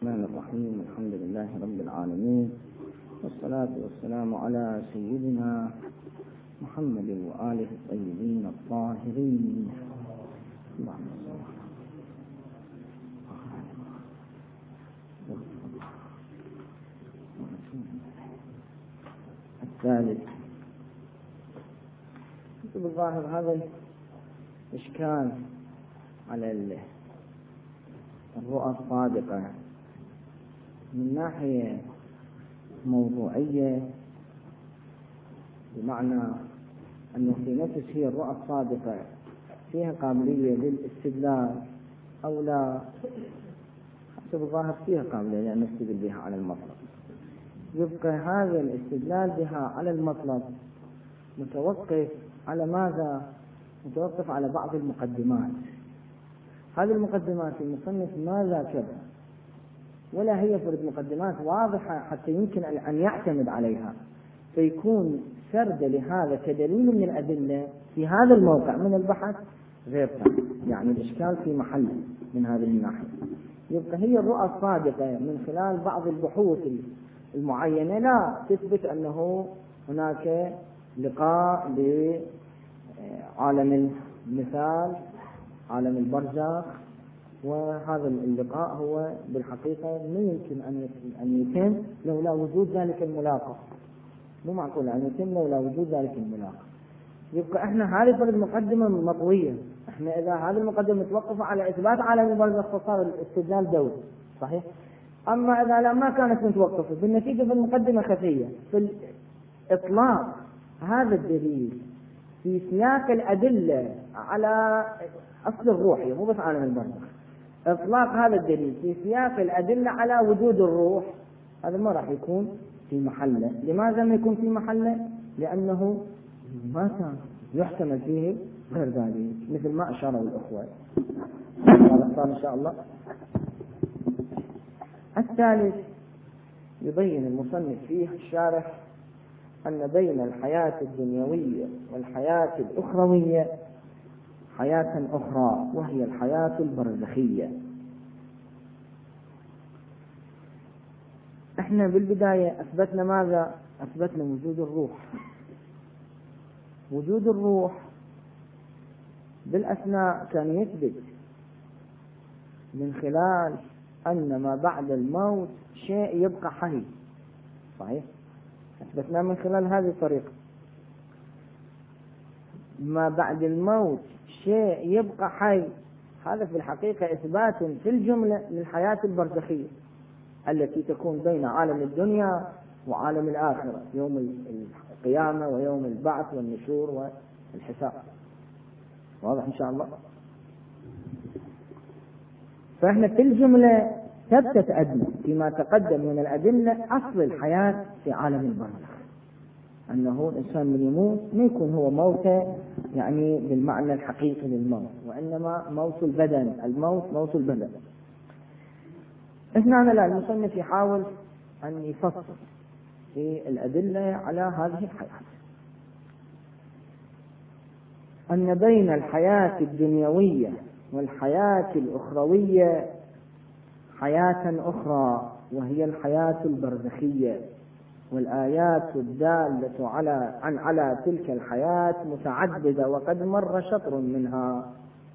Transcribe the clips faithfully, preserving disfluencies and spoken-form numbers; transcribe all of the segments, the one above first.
الرحمن الرحيم. الحمد لله رب العالمين، والصلاة والسلام على سيدنا محمد وآله الطيبين الطاهرين. اللهم الثالث بالظاهر هذا إشكال على الرؤى الصادقة من ناحية موضوعية، بمعنى أنه في نفس هي الرؤى الصادقة فيها قابلية للاستدلال أو لا. حسب الظاهر فيها قابلية لأن نستدل بها على المطلب. يبقى هذا الاستدلال بها على المطلب متوقف على ماذا؟ متوقف على بعض المقدمات. هذه المقدمات المصنف ما ذاكرها، ولا هي فرد مقدمات واضحة حتى يمكن أن يعتمد عليها، فيكون سرد لهذا كدليل من الأدلة في هذا الموقع من البحث غير تام. يعني الإشكال في محل من هذه الناحية. يبقى هي الرؤى الصادقة من خلال بعض البحوث المعينة لا تثبت أنه هناك لقاء بعالم المثال، عالم البرزخ، وهذا اللقاء هو بالحقيقة ما يمكن أن يتم لولا وجود ذلك الملاقى. مو معقول أن يتم لولا وجود ذلك الملاقى. يبقى احنا هذه فرد مقدمة مطوية. احنا إذا هذه المقدمة توقف على إثبات عالم البرزخ فصار الاستدلال دوري صحيح. أما إذا لا ما كانت متوقفة بالنتيجة بالمقدمة خفية في الإطلاق هذا الدليل في سياق الأدلة على أصل الروح، مو بس عالم البرزخ، إطلاق هذا الدليل في سياق الأدلة على وجود الروح، هذا ما راح يكون في محله. لماذا ما يكون في محله؟ لأنه ما كان يحتمل فيه غير ذلك، مثل ما أشاروا الأخوة. هذا إن شاء الله. الثالث يبين المصنف فيه الشارح أن بين الحياة الدنيوية والحياة الأخروية حياة أخرى، وهي الحياة البرزخية. احنا بالبداية أثبتنا ماذا؟ أثبتنا وجود الروح. وجود الروح بالأثناء كان يثبت من خلال أن ما بعد الموت شيء يبقى حي، صحيح؟ أثبتنا من خلال هذه الطريقة ما بعد الموت شيء يبقى حي. هذا في الحقيقة إثبات في الجملة للحياة البرزخية التي تكون بين عالم الدنيا وعالم الآخرة، يوم القيامة ويوم البعث والنشور والحساب. واضح إن شاء الله؟ فإحنا في الجملة ثبتت أدنى فيما تقدم من الأدلة أصل الحياة في عالم البرزخ، أنه الإنسان من يموت ما يكون هو موته يعني بالمعنى الحقيقي للموت، وإنما موت البدن. الموت موت البدن. إحنا لا المصنف يحاول أن يفصل في الأدلة على هذه الحياة، أن بين الحياة الدنيوية والحياة الأخروية حياة أخرى، وهي الحياة البرزخية. والآيات الدالة على عن على تلك الحياة متعددة، وقد مر شطر منها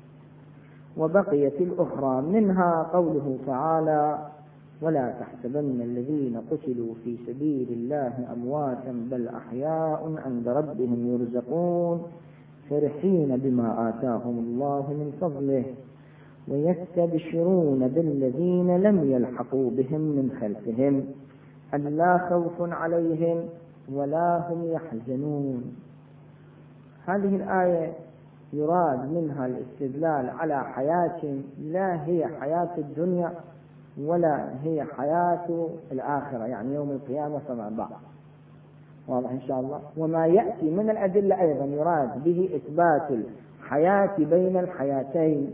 وبقيت الأخرى. منها قوله تعالى: ولا تحسبن الذين قتلوا في سبيل الله أمواتا بل أحياء عند ربهم يرزقون فرحين بما آتاهم الله من فضله ويستبشرون بالذين لم يلحقوا بهم من خلفهم ألا خوف عليهم ولا هم يحزنون. هذه الآية يراد منها الاستدلال على حياة لا هي حياة الدنيا ولا هي حياة الآخرة، يعني يوم القيامة فما بعد. واضح إن شاء الله. وما يأتي من الأدلة أيضا يراد به إثبات الحياة بين الحياتين.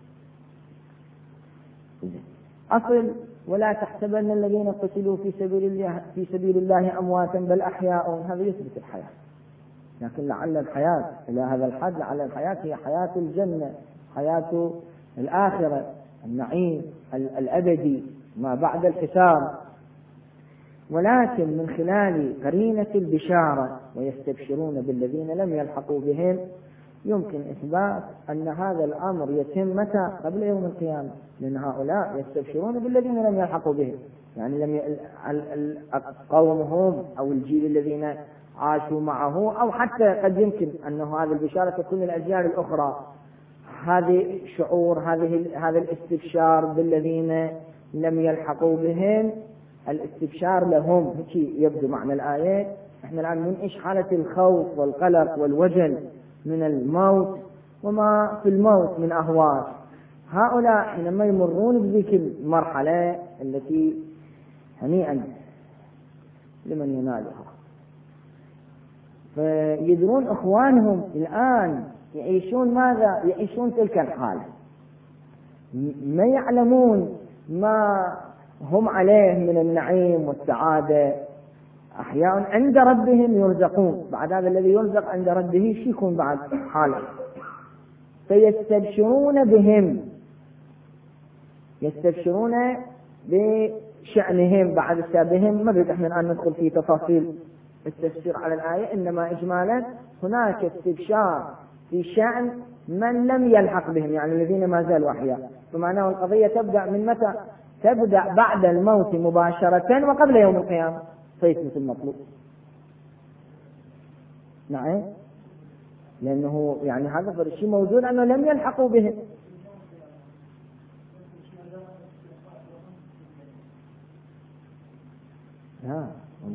أصل ولا تحسبن الذين قتلوا في سبيل الله في سبيل الله أمواتا بل أحياء، هذا يثبت الحياة، لكن لعل الحياة إلى هذا الحد لعل الحياة هي حياة الجنة، حياة الآخرة، النعيم الأبدي. ما بعد الحساب، ولكن من خلال قرينة البشارة ويستبشرون بالذين لم يلحقوا بهم يمكن إثبات أن هذا الأمر يتم متى؟ قبل يوم القيامة، لأن هؤلاء يستبشرون بالذين لم يلحقوا بهم، يعني لم ي... قومهم أو الجيل الذين عاشوا معه، أو حتى قد يمكن أن هذه البشارة تكون للأجيال الأخرى. هذه شعور هذه هذا الاستبشار بالذين لم يلحقوا بهم، الاستبشار لهم، هيك يبدو معنى الآية. احنا الآن ننعش حالة الخوف والقلق والوجل من الموت وما في الموت من أهوال. هؤلاء حينما يمرون بذيك المرحلة التي هنيئا لمن ينالها، فيدرون إخوانهم الآن يعيشون ماذا؟ يعيشون تلك الحالة، ما يعلمون ما هم عليه من النعيم والسعادة، أحياء عند ربهم يرزقون. بعد هذا الذي يرزق عند ربه شي يكون بعد حاله، فيستبشرون بهم، يستبشرون بشأنهم بعد شابهم. ما بدنا احنا الآن ندخل في تفاصيل التفسير على الآية، إنما إجمالا هناك استبشار في شأن من لم يلحق بهم، يعني الذين ما زالوا أحياء. فمعناه القضية تبدأ من متى؟ تبدأ بعد الموت مباشرة وقبل يوم القيامة، فيثبت المطلوب. نعم، لأنه يعني هذا الشيء موجود أنه لم يلحقوا به. ها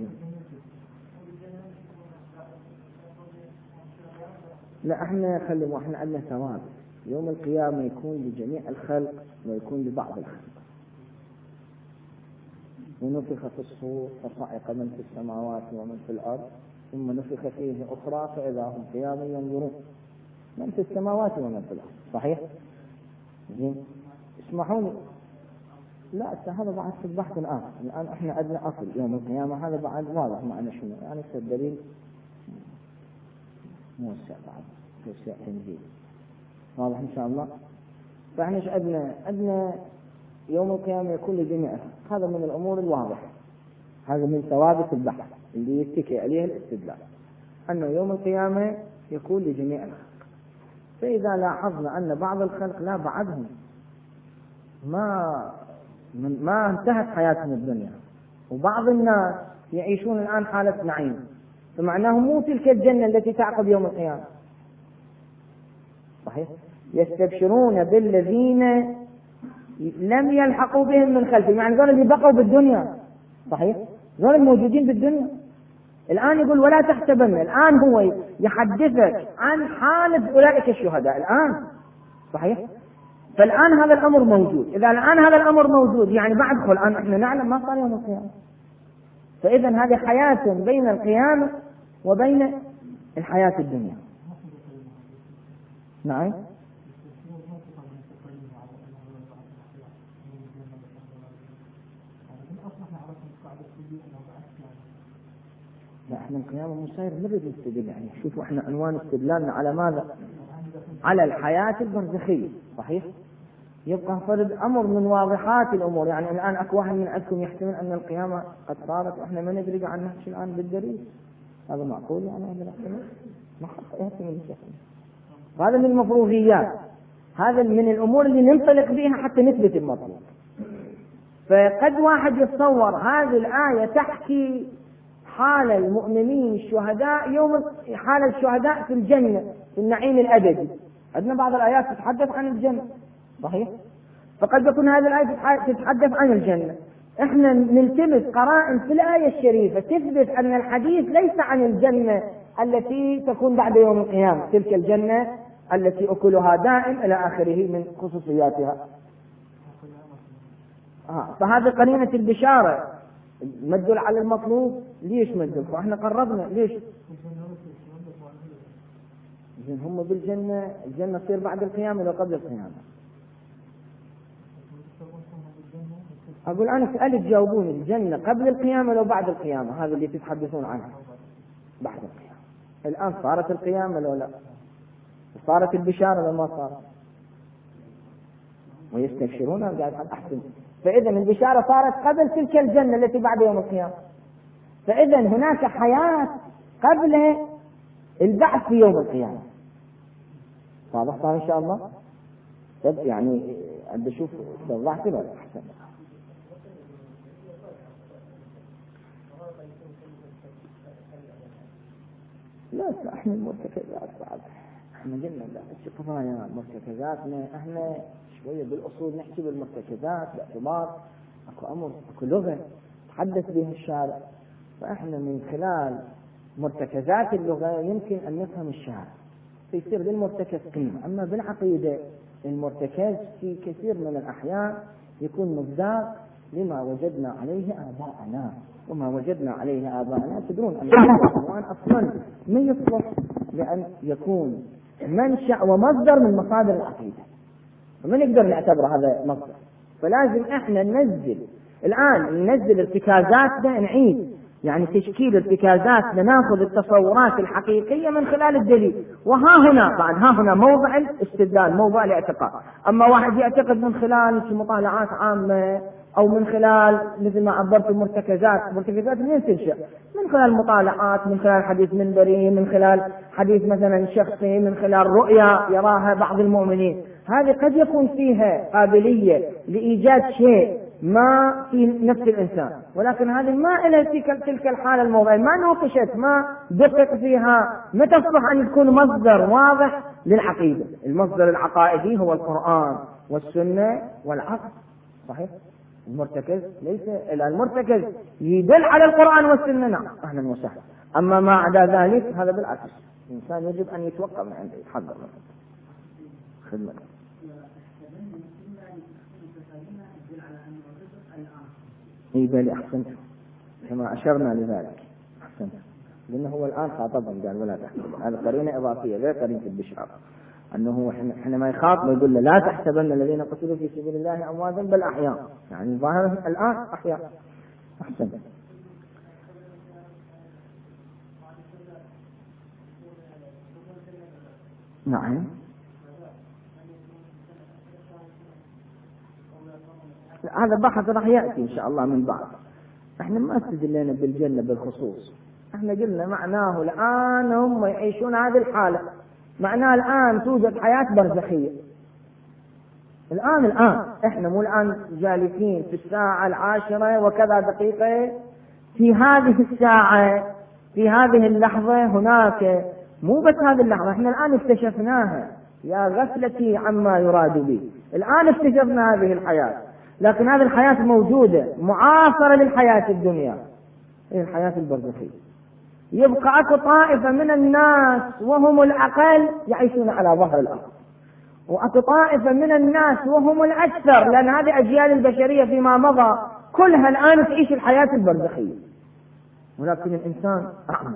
لا، احنا خلي احنا عندنا ثواب يوم القيامة، يكون لجميع الخلق ويكون لبعض الخلق. ونفخ في الصور فصعق من في السماوات ومن في الأرض ثم نفخ فيه أخرى فإذا هم قيام ينظرون، من في السماوات ومن في الأرض. صحيح؟ زين، اسمحوا لي، لا هذا بعد في البحث الآن. الآن احنا عندنا أصل يوم القيامة، هذا بعد واضح معنا شنو يعني، الدليل موسع بعد توسع تنزيل واضح إن شاء الله. فاحنا ايش عندنا؟ عندنا يوم القيامة يكون لجميع، هذا من الأمور الواضحة، هذا من ثوابت البحث اللي يتكي عليه الاستدلال، أنه يوم القيامة يكون لجميع الخلق. فإذا لاحظنا أن بعض الخلق لا بعدهم ما ما انتهت حياتهم الدنيا، وبعض الناس يعيشون الآن حالة نعيم، فمعناه مو تلك الجنة التي تعقب يوم القيامة. صحيح؟ يستبشرون بالذين لم يلحقوا بهم من خلفهم، يعني ذول اللي بقوا بالدنيا. صحيح؟ ذول الموجودين بالدنيا. الآن يقول ولا تحسبن، الآن هو يحدثك عن حالة أولئك الشهداء الآن. صحيح؟ فالآن هذا الأمر موجود. إذا الآن هذا الأمر موجود يعني بعد خل الآن احنا نعلم ما صار يوم القيامة. فإذا هذه حياة بين القيامة وبين الحياة الدنيا. نعم. لا احنا القيامة مسير نريد نستدل، يعني شوفوا احنا عنوان استدلالنا على ماذا؟ على الحياة البرزخية. صحيح؟ يبقى فرد أمر من واضحات الأمور. يعني الآن أكو واحد من عندكم يحتمل أن القيامة قد صارت وإحنا ما ندري عنها شيء الآن بالدليل، هذا معقول؟ يعني هذا الاحتمال ما حق يحتمل شيء. هذا من المفروغيات، هذا من الأمور اللي ننطلق بها حتى نثبت المطلوب. فقد واحد يتصور هذه الآية تحكي حال المؤمنين الشهداء يوم حال الشهداء في الجنة في النعيم الأبدي. عندنا بعض الآيات تتحدث عن الجنة. صحيح؟ فقد يكون هذه الآية تتحدث عن الجنة. احنا نلتمس قرائن في الآية الشريفة تثبت أن الحديث ليس عن الجنة التي تكون بعد يوم القيامة، تلك الجنة التي أكلها دائم إلى آخره من خصوصياتها. آه. فهذه قرينة البشارة مدل على المطلوب. ليش مدل؟ فاحنا قربنا ليش؟ إذن هم بالجنة، الجنة تصير بعد القيامة لو قبل القيامة. أقول أنا سألت جاوبوني، الجنة قبل القيامة لو بعد القيامة؟ هذا اللي تتحدثون عنه بعد القيامة. الآن صارت القيامة لو لا؟ صارت البشارة لو ما صارت؟ ويستبشرون قاعد أحسن فإذا البشارة صارت قبل تلك الجنة التي بعد يوم القيامة. فإذا هناك حياة قبل البعث في يوم القيامة. واضح صار إن شاء الله؟ طب يعني أبدأ أشوف وضحت ولا أحسن؟ لا لا احنا المرتكزات بعد احنا قلنا لا قضايا مرتكزاتنا احنا شويه بالاصول نحكي بالمرتكزات باعتبار اكو امر اكو لغه تحدث بها الشارع، فاحنا من خلال مرتكزات اللغه يمكن ان نفهم الشارع فيصير للمرتكز قيمه. اما بالعقيده المرتكز في كثير من الاحيان يكون مصداق لما وجدنا عليه آباءنا وما وجدنا عليه آباءنا. تدرون أن القرآن أصلا ما يصلح لأن يكون منشأ ومصدر من مصادر العقيدة، وما نقدر نعتبر هذا مصدر. فلازم احنا ننزل الآن ننزل ارتكازاتنا، نعيد يعني تشكيل ارتكازاتنا، ناخذ التصورات الحقيقية من خلال الدليل. وها هنا بعد ها هنا موضع الاستدلال، موضع الاعتقاد. أما واحد يعتقد من خلال مطالعات عامة أو من خلال مثل ما عبرت المرتكزات، مرتكزات من تنشأ من خلال مطالعات، من خلال حديث منبري، من خلال حديث مثلا شخصي، من خلال رؤيا يراها بعض المؤمنين، هذه قد يكون فيها قابلية لإيجاد شيء ما في نفس الإنسان، ولكن هذه ما إلى تلك الحالة الموضوعية، ما نوقشت، ما دقق فيها، ما تصلح أن يكون مصدر واضح للعقيدة. المصدر العقائدي هو القرآن والسنة والعقل، صحيح؟ المرتكز ليس المرتكز يدل على القرآن والسنة، نعم أهلا وسهلا. أما ما عدا ذلك هذا بالعكس، الإنسان يجب أن يتوقع من عنده، يتحضر من خدمة. اي بالي احسنت كما اشرنا لذلك، احسنت، لانه هو الان خاطبهم قال ولا تحسبن، هذا قرينه اضافيه غير قرينه البشاره، انه حينما يخاطب يقول له لا تحسبن الذين قتلوا في سبيل الله امواتا بل احياء، يعني ظاهر الان احياء. احسنت. نعم هذا بحث راح يأتي إن شاء الله من بعد. احنا ما استدلنا بالجنة بالخصوص، احنا قلنا معناه الآن هم يعيشون هذه الحالة، معناه الآن توجد حياة برزخية. الآن الآن احنا مو الآن جالسين في الساعة العاشرة وكذا دقيقة، في هذه الساعة في هذه اللحظة هناك، مو بس هذه اللحظة، احنا الآن اكتشفناها، يا غفلتي عما يراد بي، الآن اكتشفنا هذه الحياة، لكن هذه الحياة موجودة معاصرة للحياة الدنيا، هي الحياة البرزخية. يبقى أكو طائفة من الناس وهم الأقل يعيشون على ظهر الأرض، وأكو طائفة من الناس وهم الأكثر، لأن هذه أجيال البشرية فيما مضى كلها الآن تعيش الحياة البرزخية، ولكن الإنسان أعمى.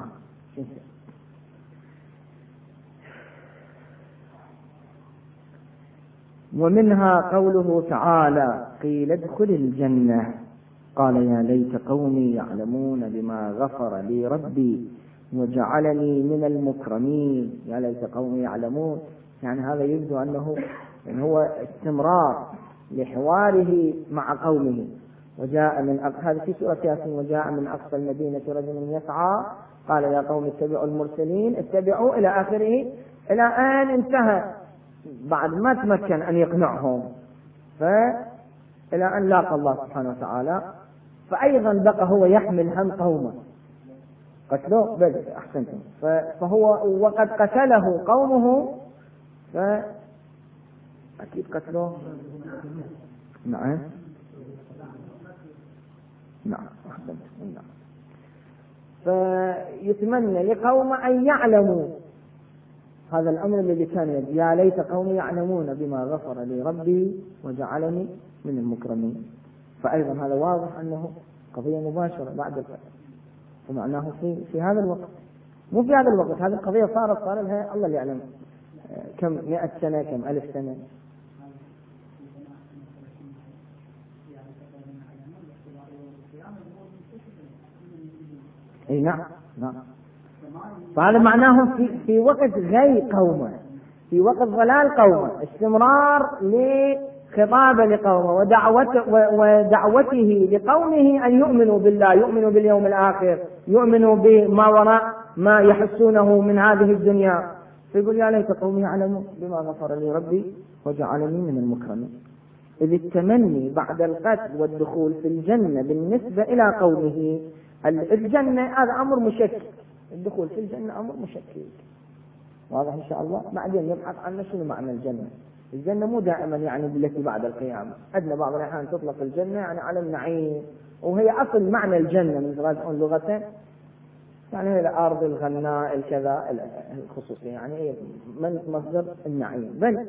ومنها قوله تعالى قيل ادخل الجنة قال يا ليت قومي يعلمون بما غفر لي ربي وجعلني من المكرمين. يا ليت قومي يعلمون، يعني هذا يبدو أنه يعني هو استمرار لحواره مع قومه. وجاء من هذا في سورة ياسين، وجاء من أقصى المدينة رجل يسعى قال يا قوم اتبعوا المرسلين، اتبعوا إلى آخره، إلى أن انتهى بعد ما تمكن أن يقنعهم، فإلى أن لاقى الله سبحانه وتعالى، فأيضا بقى هو يحمل هم قومه قتلوه بل أحسنتم، فهو وقد قتله قومه فأكيد قتلوه. نعم نعم أحسنتم. نعم. فيتمنى لقوم أن يعلموا هذا الأمر الذي كان يجب. يا ليت قوم يعلمون بما غفر لي ربي وجعلني من المكرمين. فأيضا هذا واضح أنه قضية مباشرة بعد القتل، ومعناه في في هذا الوقت، مو في هذا الوقت، هذه القضية صارت صار لها الله يعلم كم مئة سنة كم ألف سنة. اي نعم نعم. فهذا معناه في في وقت غي قومه، في وقت ضلال قومه، استمرار خطاب لقومه ودعوته, ودعوته لقومه أن يؤمنوا بالله، يؤمنوا باليوم الآخر، يؤمنوا بما وراء ما يحسونه من هذه الدنيا. فيقول يا ليت قومي يعلموا بما غفر لي ربي وجعلني من المكرمين. إذ التمني بعد القتل والدخول في الجنة بالنسبة إلى قومه، الجنة هذا أمر مشكك، الدخول في الجنة أمر مشكك، واضح إن شاء الله. بعدين نبحث عن شنو معنى الجنة. الجنة مو دائما يعني بالتي بعد القيامة، أدنى بعض الأحيان تطلق الجنة يعني على النعيم، وهي أصل معنى الجنة من تراجعون لغة يعني هي الأرض الغناء الكذا الخصوصي، يعني هي من مصدر النعيم. بل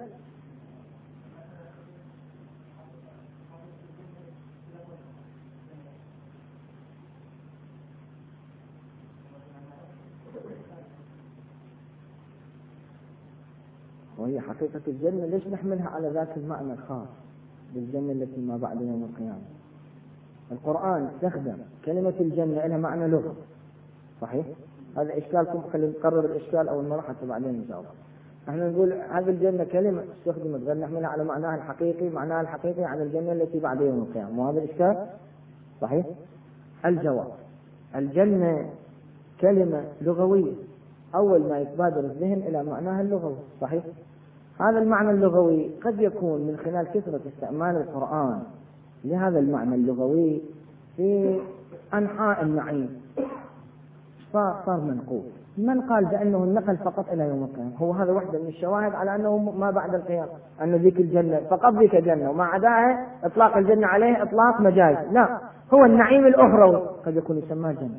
وهي حقيقة الجنة ليش نحملها على ذاك المعنى الخاص بالجنة التي ما بعد يوم القيامة؟ القرآن استخدم كلمة الجنة لها معنى لغة، صحيح؟ هذا إشكالكم، خلينا نقرر الإشكال أول مرة حتى بعدين نجاوب. احنا نقول هذه الجنة كلمة استخدمت غير نحملها على معناها الحقيقي، معناها الحقيقي عن الجنة التي بعد يوم القيامة، وهذا الإشكال صحيح؟ الجواب: الجنة كلمة لغوية، أول ما يتبادر الذهن إلى معناها اللغوي، صحيح؟ هذا المعنى اللغوي قد يكون من خلال كثرة استعمال القرآن لهذا المعنى اللغوي في أنحاء النعيم صار صار منقول. من قال بأنه النقل فقط إلى يوم القيامة؟ هو هذا واحدة من الشواهد على أنه ما بعد القيامة، أن ذيك الجنة فقط ذيك جنة، وما عداها إطلاق الجنة عليه إطلاق مجاز. لا، هو النعيم الأخروي قد يكون يسمى جنة.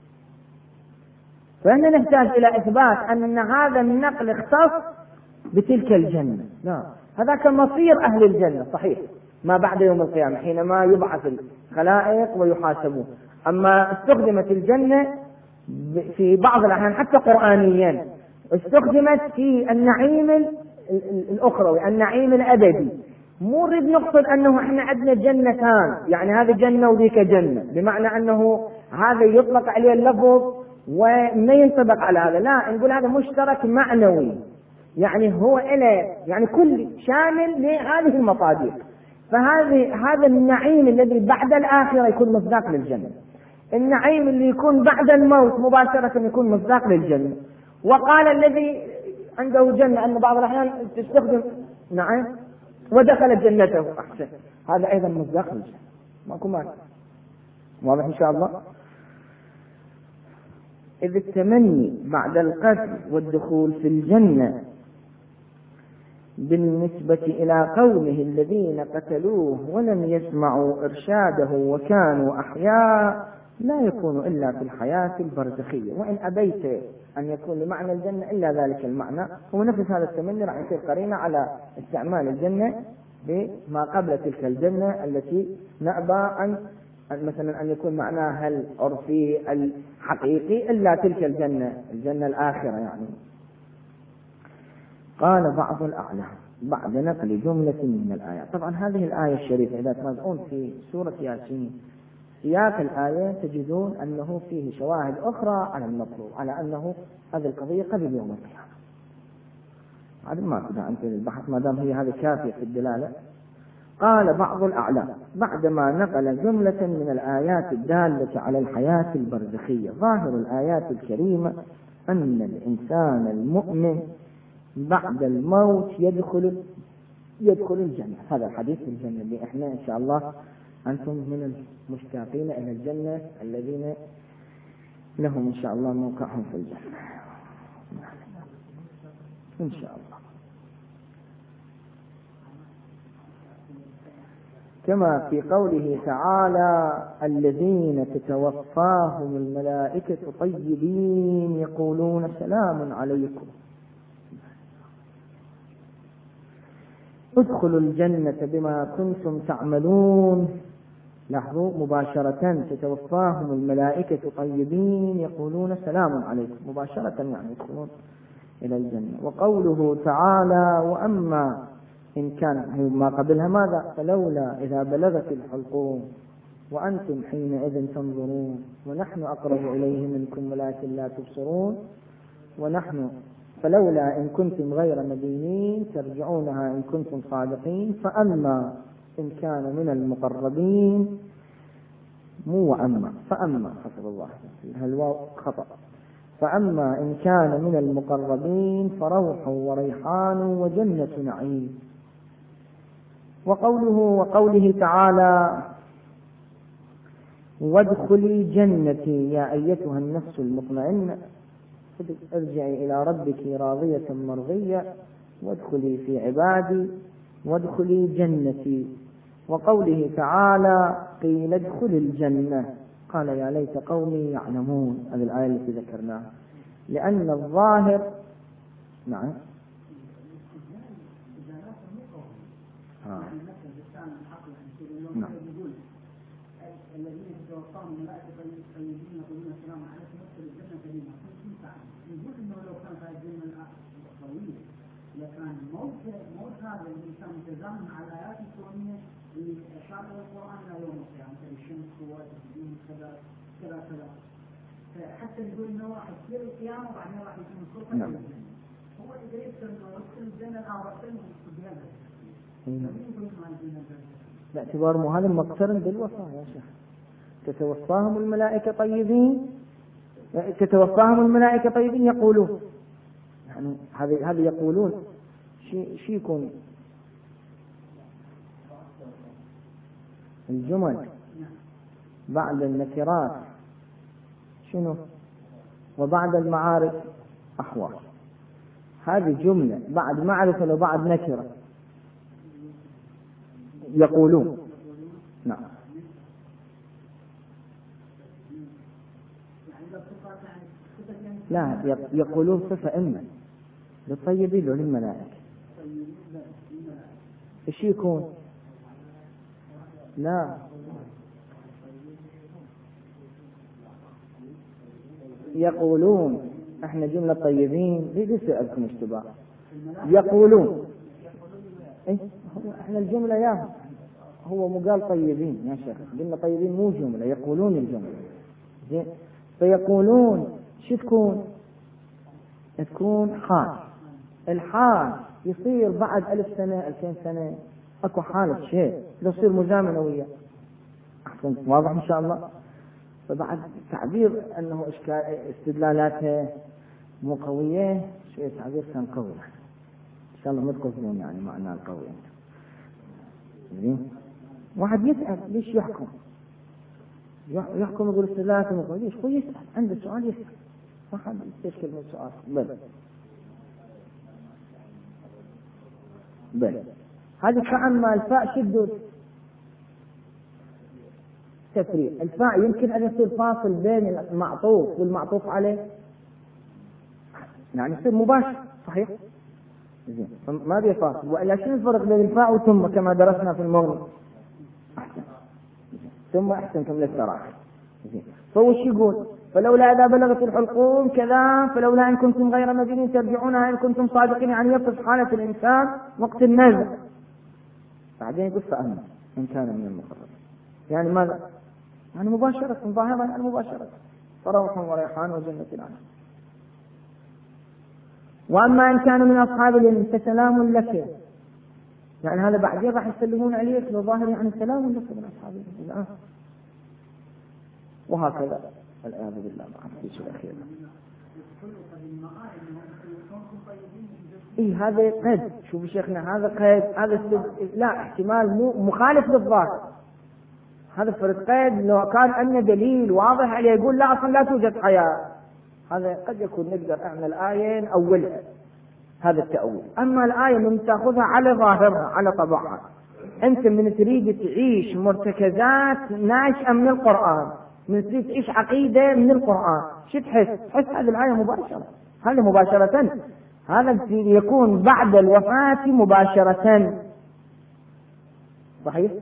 فإننا نحتاج إلى إثبات أن هذا النقل اختص بتلك الجنة. لا، هذا كمصير أهل الجنة صحيح ما بعد يوم القيامة حينما يبعث الخلائق ويحاسبون. أما استخدمت الجنة في بعض الأحيان حتى قرآنيا استخدمت في النعيم الأخروي، النعيم الأبدي. مو نريد نقصد أنه إحنا عندنا جنتان، يعني هذه جنة وذيك جنة، بمعنى أنه هذا يطلق عليه اللفظ وما ينطبق على هذا. لا، نقول هذا مشترك معنوي، يعني هو إلى يعني كل شامل لهذه المصادر. فهذه هذا النعيم الذي بعد الآخرة يكون مصداق للجنة، النعيم اللي يكون بعد الموت مباشرة يكون مصداق للجنة. وقال الذي عنده جنة أن بعض الأحيان تستخدم نعم ودخل جنته أحسن، هذا أيضا مصداق للجنة، ماكو مانع، واضح إن شاء الله. إذ التمني بعد القتل والدخول في الجنة بالنسبة إلى قومه الذين قتلوه ولم يسمعوا إرشاده وكانوا أحياء لا يكون إلا في الحياة البرزخية. وإن أبيت أن يكون لمعنى الجنة إلا ذلك المعنى، هو نفس هذا التمني راح يصير قرينة على استعمال الجنة بما قبل تلك الجنة التي نأبى أن مثلا أن يكون معناها العرفي الحقيقي إلا تلك الجنة، الجنة الآخرة يعني. قال بعض الأعلام بعد نقل جملة من الآيات. طبعا هذه الآية الشريفة إذا تراجعون في سورة ياسين سياق الآية تجدون أنه فيه شواهد أخرى على المطلوب، على أنه هذه القضية قبل يوم القيامة. هذا ما كنا أنت البحث ما دام هي هذه كافية في الدلالة. قال بعض الأعلام بعدما نقل جملة من الآيات الدالة على الحياة البرزخية: ظاهر الآيات الكريمة أن الإنسان المؤمن بعد الموت يدخل يدخل الجنة. هذا الحديث في الجنة اللي احنا إن شاء الله أنتم من المشتاقين إلى الجنة الذين لهم إن شاء الله موقعهم في الجنة إن شاء الله. كما في قوله تعالى: الذين تتوفاهم الملائكة طيبين يقولون سلام عليكم ادخلوا الجنة بما كنتم تعملون. لاحظوا مباشرة تتوفاهم الملائكة طيبين يقولون سلام عليكم، مباشرة يعني يدخلون إلى الجنة. وقوله تعالى: وأما إن كان ما قبلها ماذا؟ فلولا إذا بلغت الحلقوم وأنتم حينئذ تنظرون ونحن أقرب إليه منكم ولكن لا تبصرون ونحن فلولا إن كنتم غير مدينين ترجعونها إن كنتم صادقين. فأما إن كان من المقربين، مو وأما، فأما حسب الله، الواو خطأ. فأما إن كان من المقربين فروح وريحان وجنة نعيم. وقوله وقوله تعالى وادخلي جنتي يا أيتها النفس المطمئنة ارجعي إلى ربك راضية مرضية وادخلي في عبادي وادخلي جنتي. وقوله تعالى قيل ادخل الجنة قال يا ليت قومي يعلمون. هذه الآية التي ذكرناها، لأن الظاهر نعم آه. نعم الذين يتوفاهم الملائكة طيبين يقولون السلام عليكم ادخلوا الجنة بما كنتم تعملون. يقول إنه لو كان هذه الجنة طويلة لكان موت موت هذا الإنسان يتزامن مع الآيات الكونية اللي أشار إلى القرآن إلى يوم القيامة، الشمس والدين كذا كذا كذا. فحتى يقول إنه راح تصير القيامة وبعدين راح يكون الصبح. نعم. هو إذا يكتب إنه يدخل الجنة الآخرين بهذا. باعتبار مو هذا المقترن بالوصايا يا شيخ. تتوفاهم الملائكة طيبين، تتوفاهم الملائكة طيبين يقولون، يعني هذه هذه يقولون شيء شيء يكون الجمل بعد النكرات شنو وبعد المعارف أحوال. هذه جملة بعد معرفة وبعد نكرة يقولون. نعم. لا يقولون صفة إما للطيبين وللملائكة. إيش يكون؟ لا يقولون احنا جملة طيبين ليس أذكم اشتباه. يقولون إيه احنا الجملة يا هو مقال طيبين يا شيخ، قلنا طيبين مو جملة، يقولون الجملة زين. فيقولون شو تكون؟ تكون حال. الحال يصير بعد ألف سنة ألفين سنة أكو حالة شيء يصير مزامنة وياه. أحسن واضح إن شاء الله. فبعد تعبير أنه إشكال استدلالاتها مو قوية شيء تعبير كان قوي إن شاء الله ما تقصدون يعني معناه القوي. زين. واحد يسأل ليش يحكم يحكم يقول استدلالات مو قوية. ليش هو يسأل عنده سؤال يسأل ما حد يستشكل من السؤال. بل بل هذه كأن الفاء شدود تفريق. الفاء يمكن أن يصير فاصل بين المعطوف والمعطوف عليه، يعني يصير مباشر صحيح زين ما بيه فاصل. وإلا شنو الفرق بين الفاء وثم كما درسنا في المغني؟ أحسن ثم أحسن كم للصراحة زين. فوش يقول فلولا إذا بلغت الحلقوم كذا فلولا إن كنتم غير مدينين ترجعونها إن كنتم صادقين، يعني يصف حالة الإنسان وقت النزع. بعدين يقول فأما إن كان من المقربين، يعني ماذا؟ يعني مباشرة ظاهرة يعني مباشرة فروح وريحان وجنة نعيم. وأما إن كان من أصحاب اليمين فسلام لك، يعني هذا بعدين راح يسلمون عليك لظاهر يعني سلام لك من أصحاب اليمين. وهكذا والعياذ بالله مع الحديث الأخير. إيه هذا قد شوف شيخنا هذا قيد هذا لا احتمال مو مخالف للظاهر. هذا فرق قيد لو كان أن دليل واضح عليه يقول لا أصلا لا توجد حياة، هذا قد يكون نقدر احنا الآية نأولها هذا التأويل. أما الآية من تأخذها على ظاهرها على طبعها، أنت من تريد تعيش مرتكزات ناشئة من القرآن، من تريد تعيش عقيدة من القرآن، شو تحس؟ تحس هذه الآية مباشرة، هذا مباشرة، هذا يكون بعد الوفاة مباشرة صحيح؟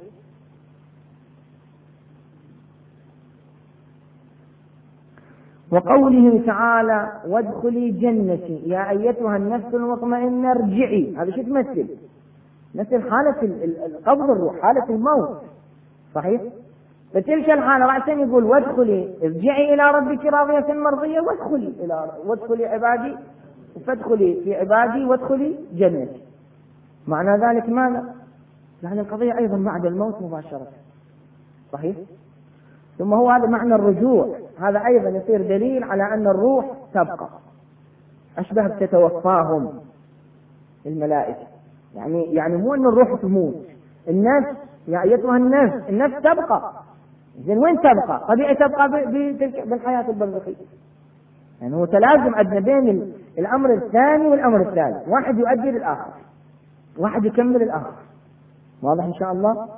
وقوله تعالى وادخلي جنتي يا أيتها النفس المطمئنة ارجعي، هذا شو تمثل؟ مثل حالة قبض الروح، حالة الموت صحيح؟ فتلك الحالة رأسا يقول وادخلي ارجعي إلى ربك راضية مرضية وادخلي إلى وادخلي عبادي فادخلي في عبادي وادخلي جنتي. معنى ذلك ماذا؟ يعني القضية أيضا بعد الموت مباشرة. صحيح؟ ثم هو هذا معنى الرجوع، هذا أيضا يصير دليل على أن الروح تبقى، أشبه بتتوفاهم الملائكة. يعني يعني مو أن الروح تموت، النفس يا أيتها النفس، النفس تبقى. إذن وين تبقى؟ طبيعي تبقى بالحياة البرزخية. يعني هو تلازم أدنى بين الأمر الثاني والأمر الثالث، واحد يؤدي للآخر، واحد يكمل الآخر. واضح إن شاء الله؟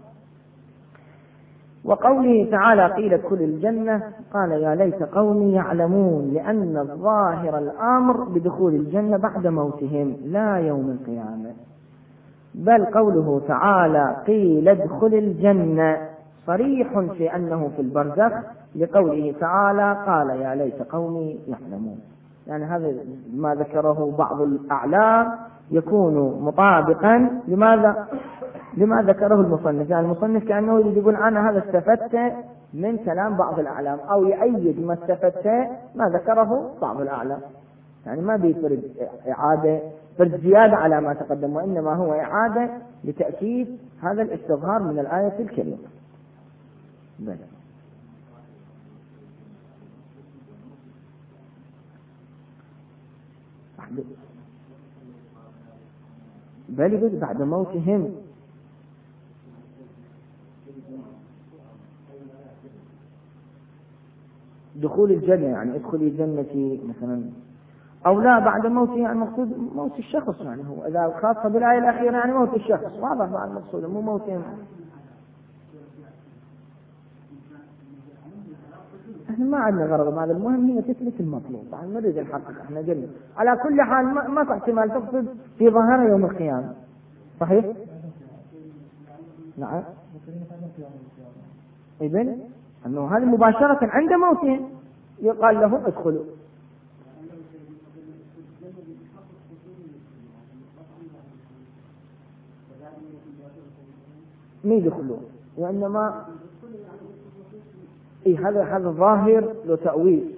وقوله تعالى قيل ادخل الجنة، قال يا ليت قومي يعلمون، لأن الظاهر الأمر بدخول الجنة بعد موتهم لا يوم القيامة. بل قوله تعالى قيل ادخل الجنة صريح في أنه في البرزخ، لقوله تعالى قال يا ليت قومي يعلمون. يعني هذا ما ذكره بعض الأعلام يكون مطابقا لماذا؟ لما ذكره المصنف. يعني المصنف كأنه يقول أنا هذا استفدت من كلام بعض الأعلام، أو يؤيد ما استفدت ما ذكره بعض الأعلام. يعني ما بيفرد إعادة فرد زيادة على ما تقدم، وإنما هو إعادة لتأكيد هذا الاستظهار من الآية الكريمة. بل بل بعد موتهم دخول الجنة، يعني ادخلي جنتي مثلا، أو لا بعد موته، يعني مقصود موت الشخص. يعني هو إذا خاصة بالآية الأخيرة يعني موت الشخص، واضح بعد المقصود مو موتهم. احنا ما عندنا غرض هذا، المهم هي تثبت المطلوب، يعني نريد الحقيقة. احنا قلنا على كل حال ما في احتمال تقصد في ظهر يوم القيامة. صحيح؟ نعم. إذن أنه هذا مباشرة عند موتهم يقال لهم ادخلوا. ما يدخلون، وإنما إيه هذا هذا ظاهر له تأويل.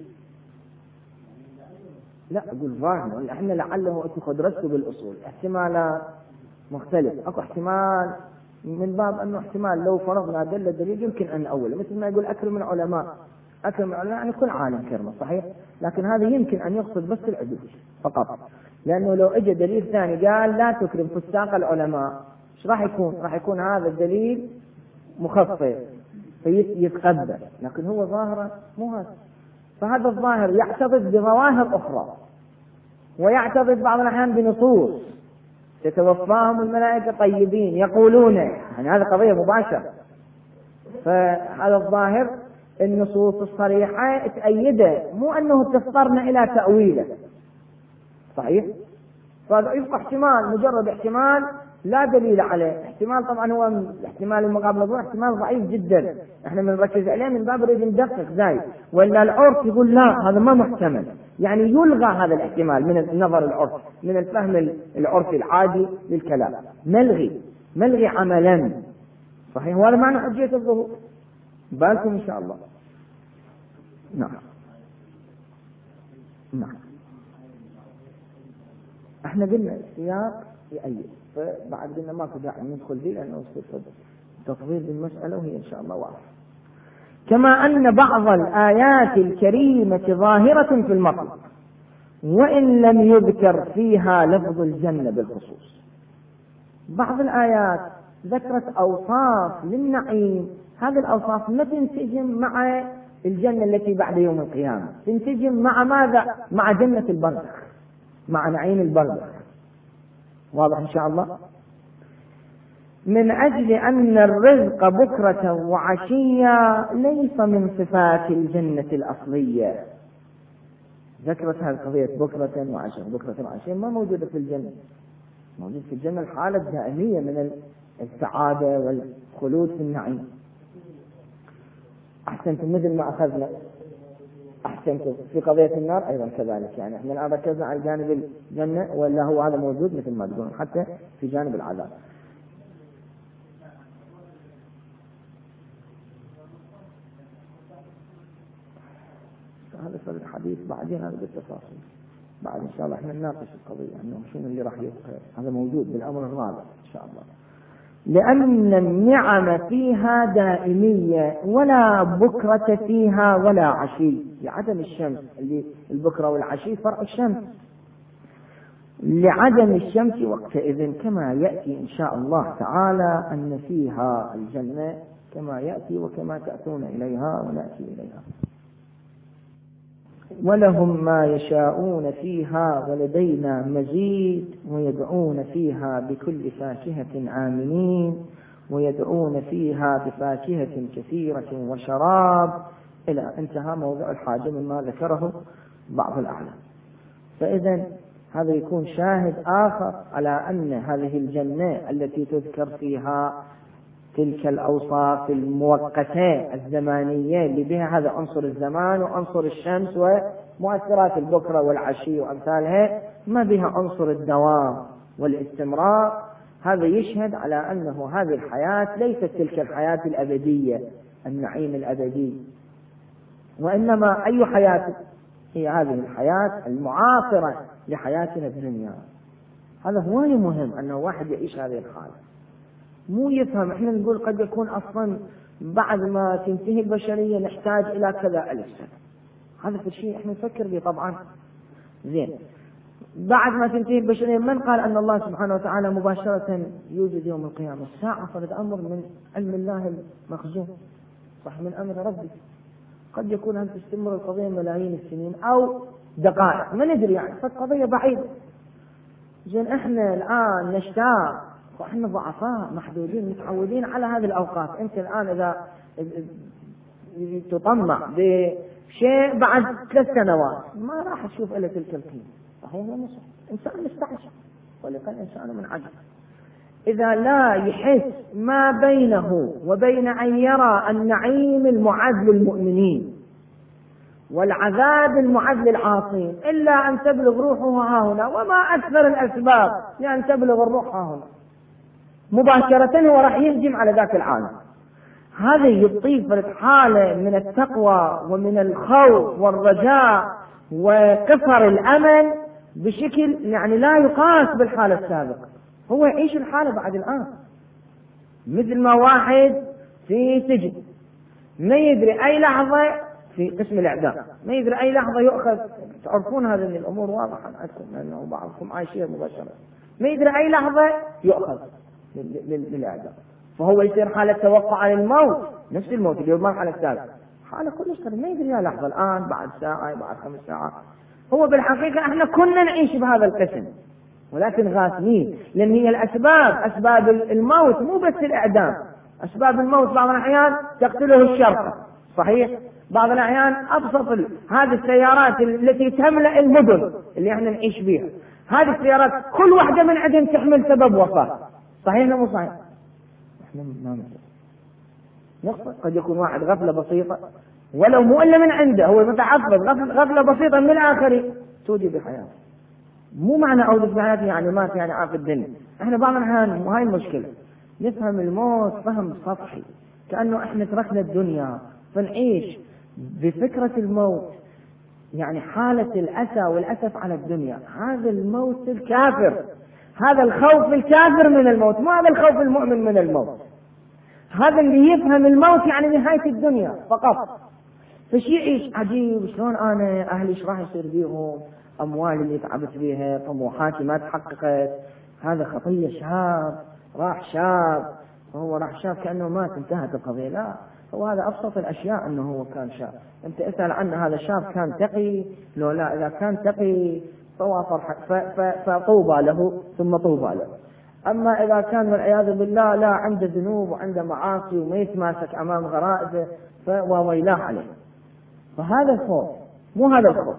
لا أقول ظاهر، إحنا لعله أتخذ درسته بالأصول احتمال مختلف. أكو احتمال من باب أنه احتمال لو فرضنا دل دليل يمكن أن أول، مثل ما يقول أكثر من علماء، أكثر من علماء يعني كل عالم كرمه. صحيح؟ لكن هذا يمكن أن يقصد بس العدول فقط، لأنه لو اجى دليل ثاني قال لا تكرم فساق العلماء، ايش راح يكون؟ راح يكون هذا الدليل مخفف فيتقبل، لكن هو ظاهره مو هذا. فهذا الظاهر يعتضد بظواهر أخرى، ويعتضد بعض الأحيان بنصوص تتوفاهم الملائكة طيبين يقولون، يعني هذه قضية مباشرة. فهذا الظاهر النصوص الصريحة تأيده، مو أنه تضطرنا إلى تأويله. صحيح؟ فهذا يبقى احتمال، مجرد احتمال لا دليل عليه. احتمال طبعا هو احتمال المقابلة هو احتمال ضعيف جدا، احنا بنركز عليه من باب نريد ندقق زايد، ولا العرف يقول لا هذا ما محتمل، يعني يلغى هذا الاحتمال من النظر العرف، من الفهم العرفي العادي للكلام، ملغي ملغي عملا. صحيح؟ وهذا معنى حجية الظهور، بالكم ان شاء الله. نعم نعم. احنا قلنا السياق يؤيد، فبعد قلنا ما في داعي ندخل فيه لأنه يصير تطويل بالمسألة، وهي إن شاء الله واضحة. كما أن بعض الآيات الكريمة ظاهرة في المطلق وإن لم يذكر فيها لفظ الجنة بالخصوص. بعض الآيات ذكرت أوصاف للنعيم، هذه الأوصاف ما تنسجم مع الجنة التي بعد يوم القيامة، تنسجم مع ماذا؟ مع جنة البرزخ، مع نعيم البرزخ. واضح إن شاء الله؟ من أجل أن الرزق بكرة وعشية ليس من صفات الجنة الأصلية. ذكرت هذه القضية بكرة وعشية، بكرة وعشية ما موجودة في الجنة. موجود في الجنة الحالة الدائمية من السعادة والخلود في النعيم. أحسنت، مثل ما أخذنا أحسنت في قضية النار أيضا كذلك. يعني احنا الآن ركزنا على جانب الجنة، ولا هو هذا موجود مثل ما تقولون حتى في جانب العذاب. هذا في الحديث بعدين هذا بالتفاصيل. بعد إن شاء الله إحنا نناقش القضية أنه شنو اللي راح يظهر، هذا موجود بالأمر الرابع إن شاء الله. لأن النعم فيها دائمية ولا بكرة فيها ولا عشي، لعدم الشمس اللي البكرة والعشي فرع الشمس، لعدم الشمس وقتئذ كما يأتي إن شاء الله تعالى أن فيها الجنة كما يأتي وكما تأتون إليها ونأتي إليها. ولهم ما يشاءون فيها ولدينا مزيد ويدعون فيها بكل فاكهة آمنين ويدعون فيها بفاكهة كثيرة وشراب إلى انتهى موضع الحاجة مما ذكره بعض الأعلام. فإذا هذا يكون شاهد آخر على أن هذه الجنة التي تذكر فيها تلك الأوصاف المؤقتة الزمانية اللي بها هذا عنصر الزمان وعنصر الشمس ومؤثرات البكرة والعشي وأمثالها، ما بها عنصر الدوام والاستمرار. هذا يشهد على أنه هذه الحياة ليست تلك الحياة الأبدية النعيم الأبدي، وإنما أي حياة هي هذه الحياة المعاصرة لحياتنا الدنيا. هذا هو مهم أنه واحد يعيش هذه الحالة، مو يفهم. احنا نقول قد يكون اصلا بعد ما تنتهي البشرية نحتاج الى كذا الف سنة، هذا في الشيء احنا نفكر به طبعا. زين، بعد ما تنتهي البشرية من قال ان الله سبحانه وتعالى مباشرة يوجد يوم القيامة؟ الساعة فرد امر من علم الله المخزون، صح، من امر ربي. قد يكون ان تستمر القضية ملايين السنين او دقائق، ما ندري يعني، فالقضية بعيدة. زين، احنا الان نشتاق وإحنا ضعفاء محدودين متعودين على هذه الأوقات. أنت الآن إذا تطمع بشيء بعد ثلاث سنوات ما راح تشوف إلا تلك القيمة، صحيح ولا صح؟ إنسان مستعجل، ولكن الإنسان من عجل. إذا لا يحس ما بينه وبين أن يرى النعيم المعد للمؤمنين والعذاب المعد للعاصين إلا أن تبلغ روحه ها هنا، وما أكثر الأسباب لأن تبلغ الروح ها هنا مباشرة هو راح يهجم على ذاك العالم. هذا يضيف حالة من التقوى ومن الخوف والرجاء وقصر الأمل بشكل يعني لا يقاس بالحالة السابقة. هو يعيش الحالة بعد الآن مثل ما واحد في سجن ما يدري أي لحظة في قسم الإعدام، ما يدري أي لحظة يؤخذ. تعرفون هذه الأمور واضحة عندكم لأنه بعضكم عايشين مباشرة، ما يدري أي لحظة يؤخذ للإعدام، فهو يصير حالة توقع عن الموت، نفس الموت اللي هو المرحلة الثالثة، حالة كلش قريبة، ما يدري يا لحظة الآن بعد ساعة بعد خمس ساعات. هو بالحقيقة احنا كنا نعيش بهذا القسم ولكن غافلين، لأن هي الأسباب أسباب الموت مو بس الإعدام. أسباب الموت بعض الأحيان تقتله الشرطة، صحيح، بعض الأحيان أبسط هذه السيارات التي تملأ المدن اللي احنا نعيش بها، هذه السيارات كل واحدة من عندهم تحمل سبب وفاة، صحيح ولا مو صحيح؟ احنا ما نقصد قد يكون واحد غفلة بسيطة ولو مو إلا من عنده هو متعفف، غفلة بسيطة من الآخرين تودي بحياته. مو معنى أودي بحياته يعني مات يعني عاف الدنيا. احنا بعض الأحيان وهاي المشكلة نفهم الموت فهم سطحي، كأنه احنا تركنا الدنيا فنعيش بفكرة الموت يعني حالة الأسى والأسف على الدنيا. هذا الموت الكافر، هذا الخوف الكافر من الموت، مو هذا الخوف المؤمن من الموت. هذا اللي يفهم الموت يعني نهاية الدنيا فقط. فشي يعيش عجيب، شلون أنا أهلي إيش راح يصير بيهم، أموالي اللي تعبت بيها، طموحاتي ما تحققت. هذا خطية شاب راح شاب، وهو راح شاب كأنه مات انتهت القضية. لا، هو هذا أبسط الأشياء أنه هو كان شاب. أنت اسأل عنه هذا الشاب كان تقي لو لا، إذا كان تقي فواصل فطوبى له ثم طوبى له. أما إذا كان والعياذ بالله لا، عنده ذنوب وعنده معاصي وما يتماسك أمام غرائزه فويلاه عليه. فهذا الخوف، مو هذا الخوف،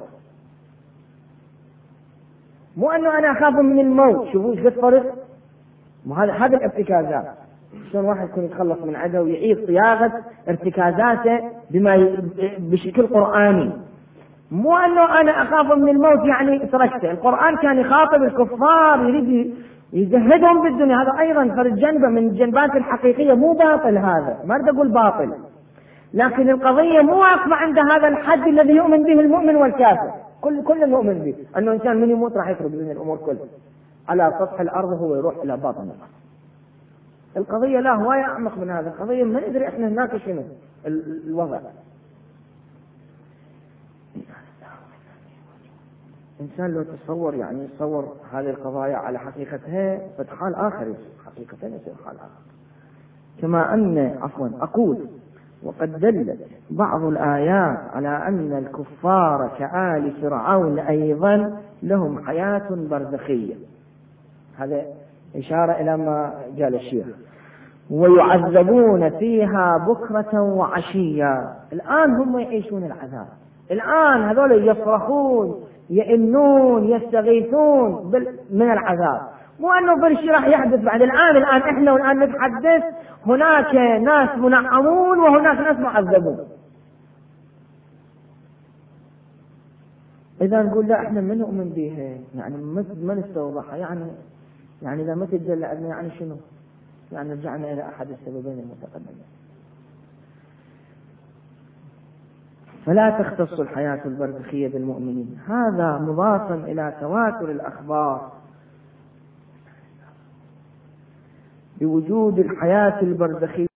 مو أنه أنا أخاف من الموت. شوفوا ايش فرق، مو هذا هذا الارتكازات. شلون واحد يكون يتخلص من عدو ويعيد صياغة ارتكازاته بما ي... بشكل قرآني. مو أنه أنا أخاف من الموت يعني تركته. القرآن كان يخاطب الكفار يريد يزهدهم بالدنيا، هذا أيضا فرد جنبه من الجنبات الحقيقية، مو باطل هذا، ما أريد أقول باطل، لكن القضية مو واقفة عند هذا الحد الذي يؤمن به المؤمن والكافر. كل كل مؤمن به أنه إنسان من يموت راح يخرج من الأمور كلها على سطح الأرض، هو يروح إلى باطن الأرض. القضية لا هواية أعمق من هذا، القضية ما ندري إحنا هناك شنو الوضع. إنسان لو تصور يعني يتصور هذه القضايا على حقيقتها فحال آخر يصير، حقيقتها يصير حال آخر. كما أن عفوا أقول وقد دلت بعض الآيات على أن الكفار كآل فرعون أيضا لهم حياة برزخية، هذا إشارة إلى ما قال الشيخ، ويعذبون فيها بكرة وعشيا. الآن هم يعيشون العذاب، الآن هذول يصرخون يئنون يستغيثون من العذاب، مو أنه كل شيء راح يحدث بعد الآن. الآن إحنا والآن نتحدث هناك ناس منعمون وهناك ناس معذبون. إذا نقول لا إحنا ما نؤمن بها يعني ما نستوضحها، يعني يعني إذا ما تدل علينا يعني شنو؟ يعني رجعنا إلى أحد السببين المتقدمين. فلا تختص الحياة البرزخية بالمؤمنين، هذا مضافا إلى تواتر الأخبار بوجود الحياة البرزخية